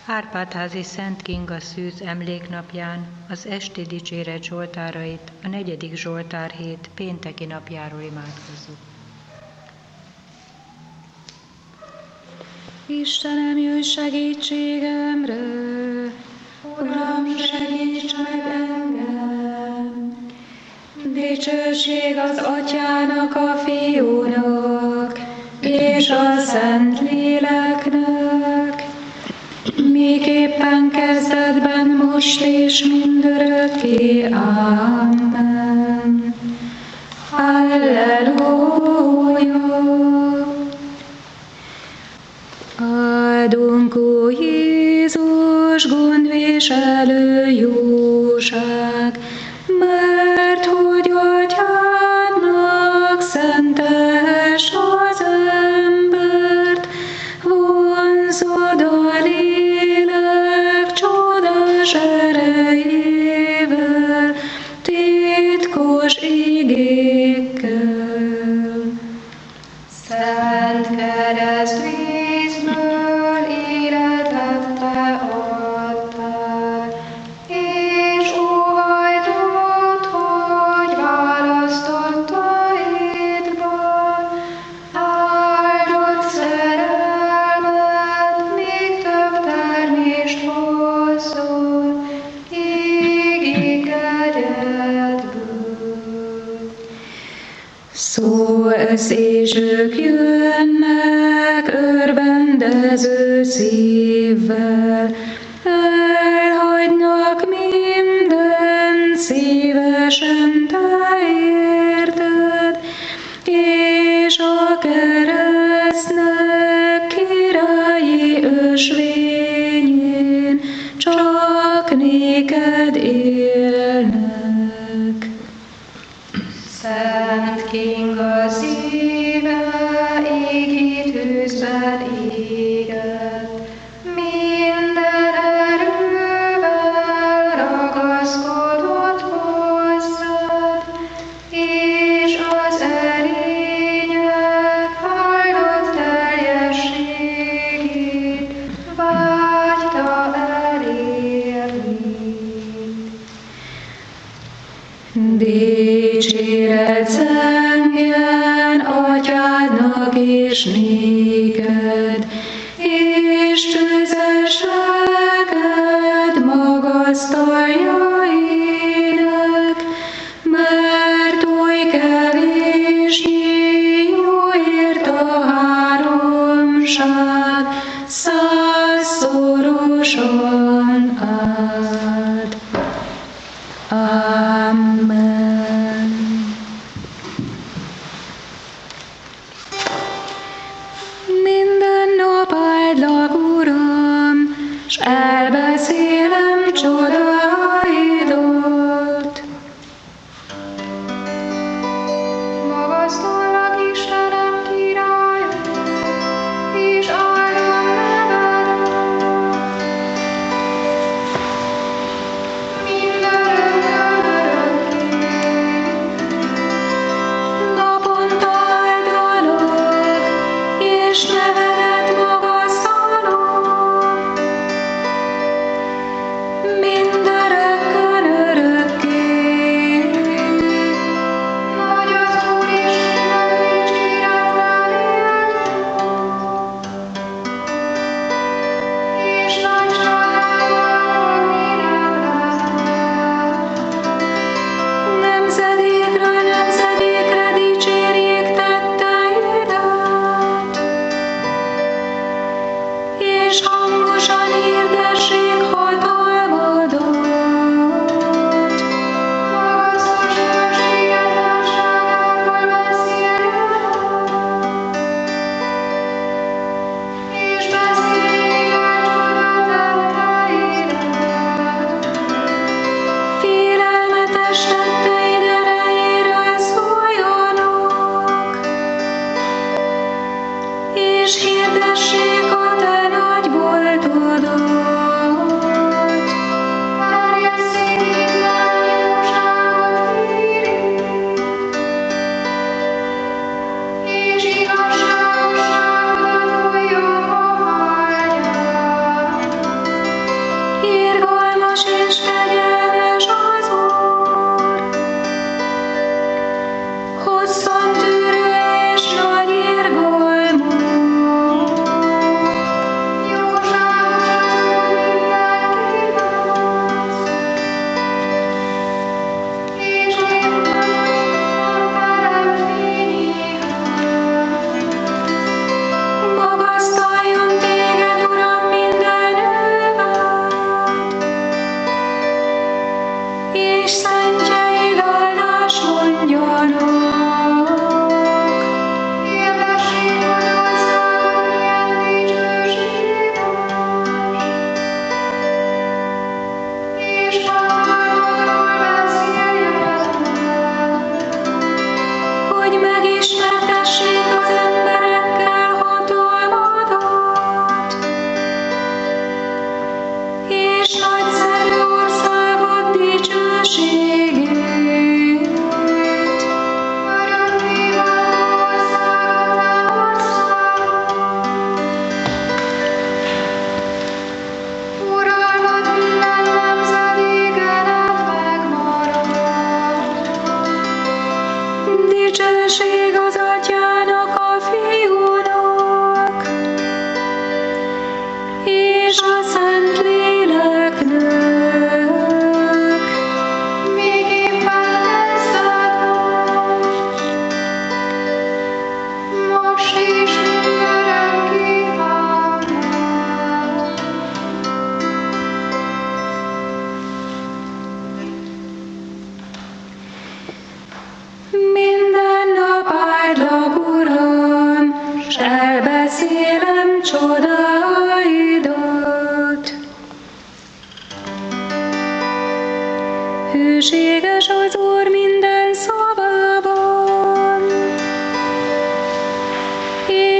Árpád-házi Szent Kinga Szűz emléknapján az esti dicséret zsoltárait a 4. Zsoltárhét pénteki napjáról imádkozzuk. Istenem, jöjj segítségemre! Uram, segíts meg engem! Dicsőség az Atyának, a Fiúnak, és a Szent Léleknek, miképpen kezdetben, most és mindörökké. Amen. Halleluja! Áldunk, ó Jézus, gondviselő jóság, mert hogy Atyádnak szentes az embert, vonzod a lélek csodás erejével, titkos igékkel. Szent keresztvízből életet te adtál, és óhajtott, hogy választottaidban áldott szerelmed még több termést hozzon égi kegyedből. Szólsz, és ők jönnek örvendező szívvel, elhagynak mindent, szívesen te érted, és a keresztnek királyi ösvényén csak néked élnek. Szent Kinga szíve égi tűzben égett, minden erővel ragaszkodott hozzád, és az erények hajlott teljességét vágyta elérni. Dicséret zengjen Atyádnak és néked, és tüzes lelked magasztalja ének, mert oly kevésnyi jóért a háromság, 100-szorosan áld. Amen.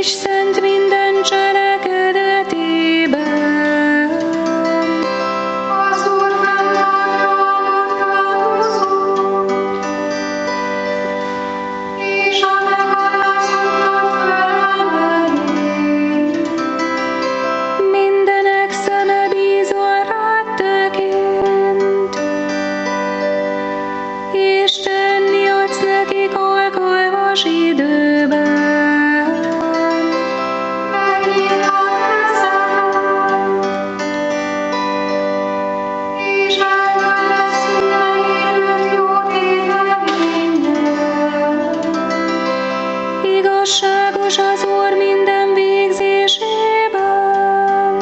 és szent minden cselekedetében. Az Úr fenntartja a megváltozót, és a megalázottat felemeli. Mindenek szeme bízol rád tekint, és tenni adsz nekik alkalmas időben. Megnyithat kezed, és elvesz mindenért jó téteményen. Igazságos az Úr minden végzésében,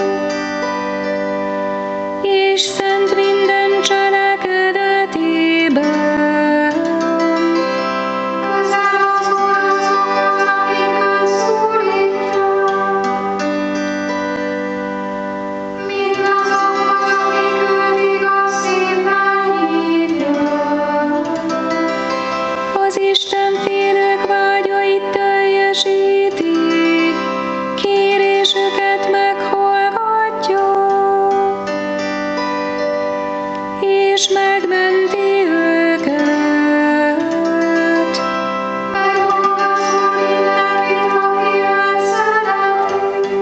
és szent minden cselekedetében. Közel az Úr azokhoz, akiket szólítja, mindazokhoz, akik őt igaz szívvel hívják. Az Isten félők vágyait teljesíti, kérésüket meghallgatja, és megmenti őket. Megmond az Úr mindenkit, aki őt szereti.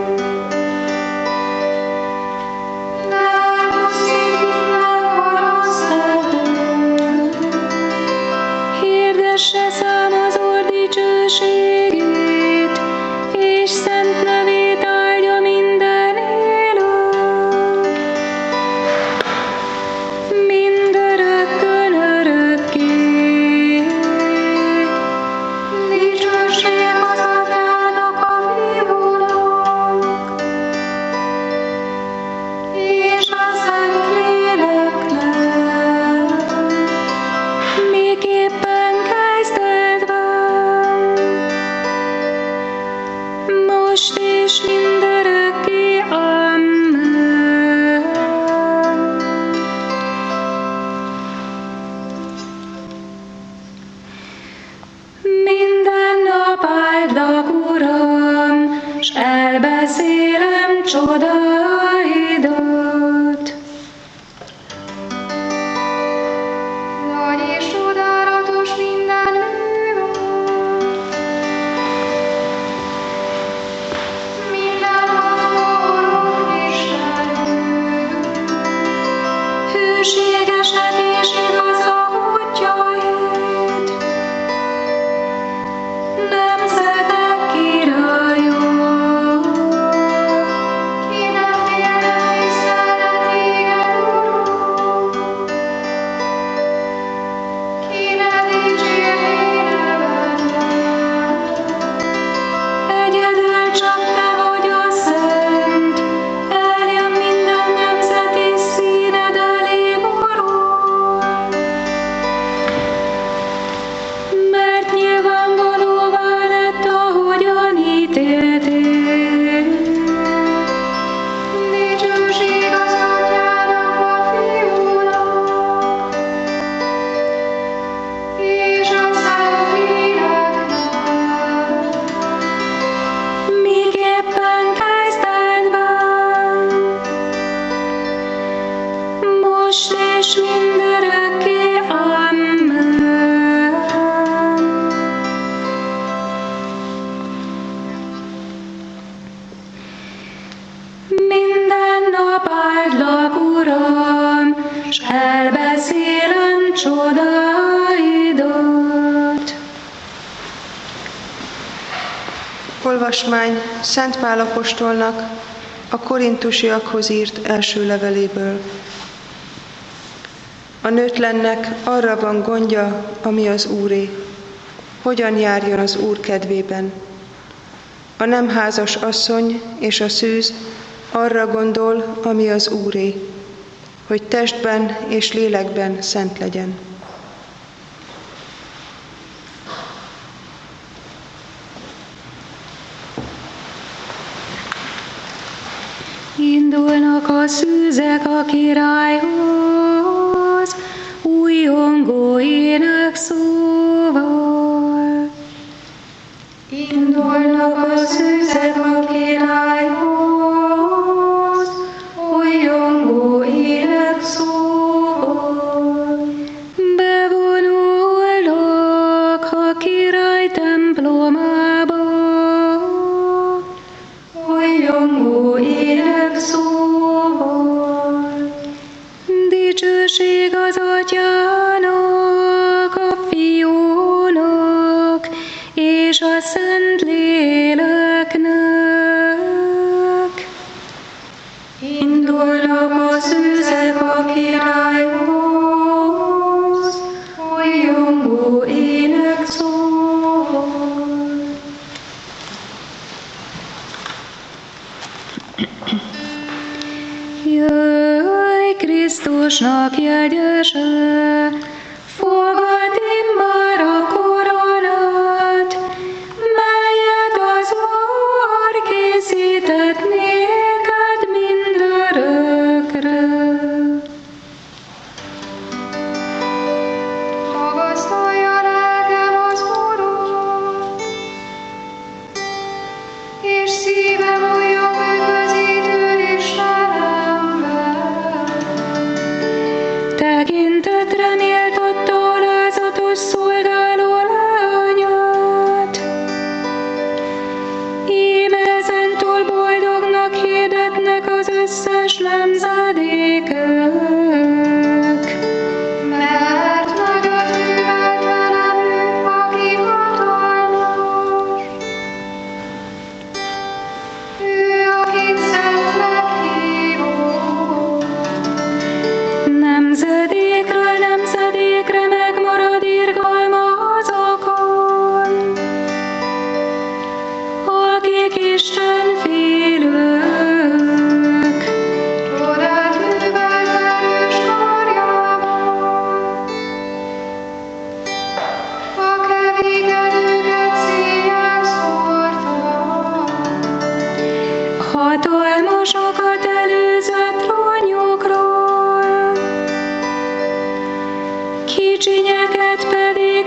Ne pusztíts meg a rossz tettet. Hirdesse szám az Úr dicsőségét, és szent nevét áldja minden élő. Mindörökkön örökké. Dicsőség az Atyának, a Fiúnak, és a Szentléleknek, miképpen kezdetben, most és mindörökké. Amen. Minden nap áldlak, Uram, s elbeszélem csodáidat. Nagy és csodálatos minden műved, mindenható Urunk Istenünk. Hűségesek és igazak útjaid, nemzetek királya. Ki ne félne, tisztelne téged, Urunk, ki ne dicsérné nevedet. Egyedül csak te vagy a szent, eljön minden nemzet és színed elé borul. Mert nyilvánvalóvá lett, ahogyan ítéltél. Dicsőség az Atyának, a Fiúnak, és a Szentléleknek, miképpen kezdetben, most és mindörökké. Amen. Minden nap áldlak, Uram, s elbeszélem csodáidat. Olvasmány Szent Pál apostolnak a korintusiakhoz írt első leveléből. A nőtlennek arra van gondja, ami az Úré, hogyan járjon az Úr kedvében. A nem házas asszony és a szűz arra gondol, ami az Úré, hogy testben és lélekben szent legyen. Indulnak a szűzek a királyhoz, újongó ének szóval. Indulnak a szűzek Szent Léleknek. Indulnak a szűzek a királyhoz, újjongó ének szól. Jöjj, Krisztusnak jegyese, fogad immár a koronát, melyet az Úr készített néked mindörökre. Magasztalja lelkem az Urat, és szívem újjong üdvözítő Istenemben. Tekintetre méltatta alázatos szolgáló lányát. Íme ezentúl boldognak hirdetnek az összes nemzedékek. Mert nagyot művelt velem ő, aki hatalmas. Ő, akit szentnek hívott. Nemzedékről nemzedékre megmarad irgalma azokon, akik Istenfélők. Csodát művelt erős karjával, a kevékedőket széjjel szórta. Hatalmasokat előzött trónjukról, kicsinyeket pedig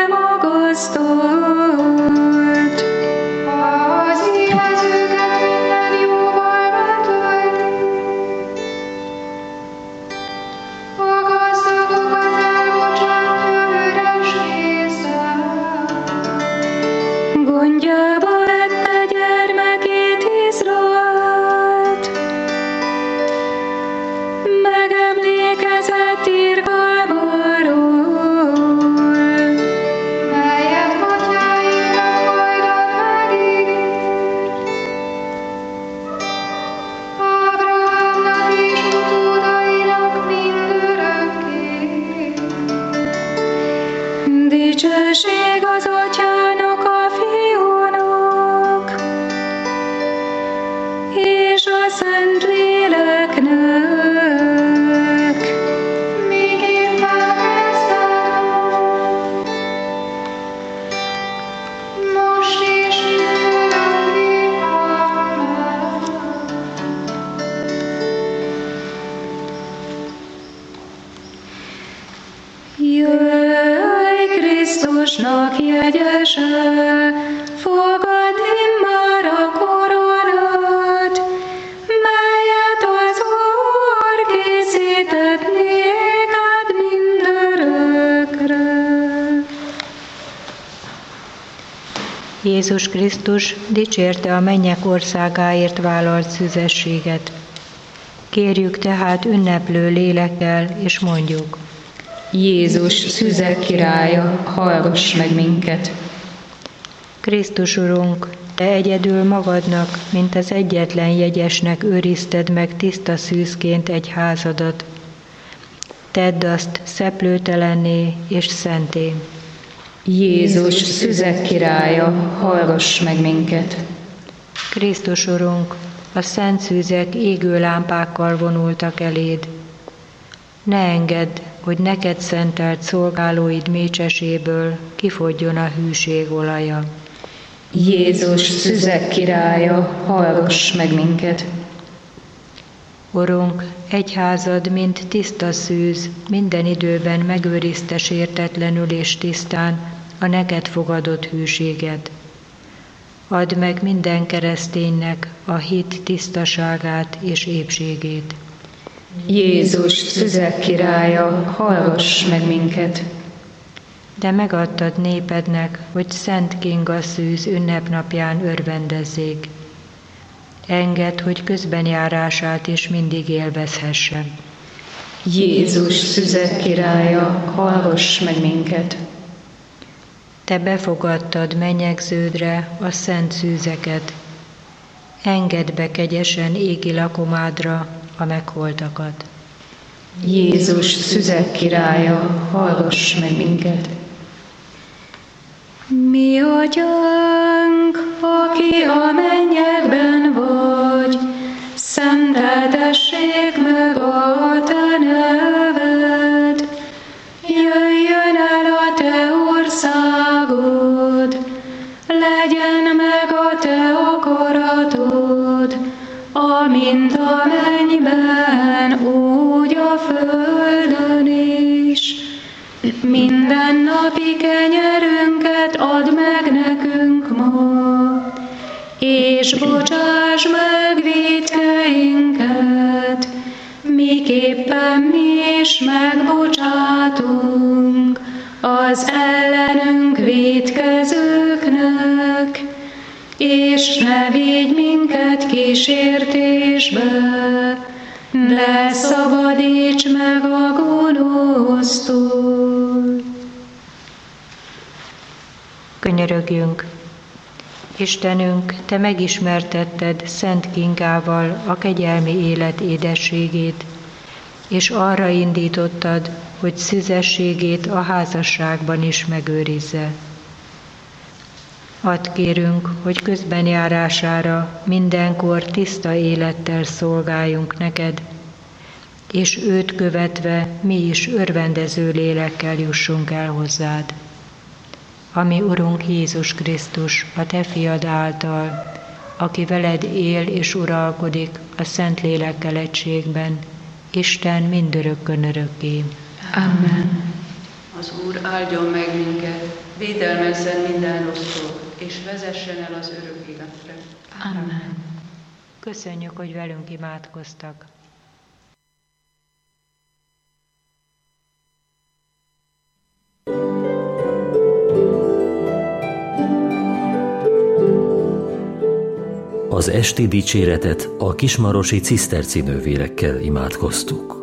felmagasztolt. Az éhezőket minden jóval betölti, a gazdagokat elbocsátja üres kézzel. Gondjába vette gyermekét Izraelt, megemlékezett irgalmáról, melyet atyáinak hajdan megígért. Ábrahámnak és utódainak mindörökké. Dicsőség az Atyának, a Fiúnak, és a Szent Léleknek. Miképpen kezdtem, most is jövendő. Amen. Jöjj, Krisztusnak jegyese, fogad immár a koronát, melyet az Úr készített néked mindörökre. Jézus Krisztus dicsérte a mennyek országáért vállalt szüzességet. Kérjük tehát ünneplő lélekkel, és mondjuk: Jézus, szüzek királya, hallgass meg minket! Krisztus Urunk, Te egyedül magadnak, mint az egyetlen jegyesnek őrizted meg tiszta szűzként egy házadat. Tedd azt szeplőtelenné és szenté. Jézus, szüzek királya, hallgass meg minket! Krisztus Urunk, a szent szűzek égő lámpákkal vonultak eléd. Ne engedd, hogy neked szentelt szolgálóid mécseséből kifogjon a hűség olaja. Jézus, szüzek királya, hallgass meg minket! Urunk, egyházad, mint tiszta szűz, minden időben megőrizte sértetlenül és tisztán a neked fogadott hűséget. Add meg minden kereszténynek a hit tisztaságát és épségét. Jézus, szüzek királya, hallgass meg minket! De megadtad népednek, hogy Szent Kinga szűz ünnepnapján örvendezzék. Engedd, hogy közbenjárását is mindig élvezhesse. Jézus, szüzek királya, hallgass meg minket! Te befogadtad menyegződre a szent szűzeket, engedd be kegyesen égi lakomádra a megholtakat. Jézus szüzek királya, hallgass meg minket! Mi Atyánk, aki a mennyekben vagy, szenteltessék meg a te neved. Jöjjön el a te országod, legyen meg a te akaratod, amint a mennyben, úgy a földön is. Mindennapi kenyerünket add meg nekünk ma, és bocsáss meg vétkeinket, miképpen mi is megbocsátunk az ellenünk vétkezőknek, és ne vigy minket kísértésbe, de szabadíts meg a gonosztól. Könyörögjünk! Istenünk, Te megismertetted szent Kingával a kegyelmi élet édességét, és arra indítottad, hogy szüzességét a házasságban is megőrizze. Add kérünk, hogy közbenjárására mindenkor tiszta élettel szolgáljunk neked, és őt követve mi is örvendező lélekkel jussunk el hozzád. Ami Urunk Jézus Krisztus, a Te fiad által, aki veled él és uralkodik a Szentlélekkel egységben, Isten mindörökkön örökké. Amen. Az Úr áldjon meg minket, védelmezzen minden rossztól, és vezessen el az örök életre. Amen. Köszönjük, hogy velünk imádkoztak. Az esti dicséretet a kismarosi ciszterci nővérekkel imádkoztuk.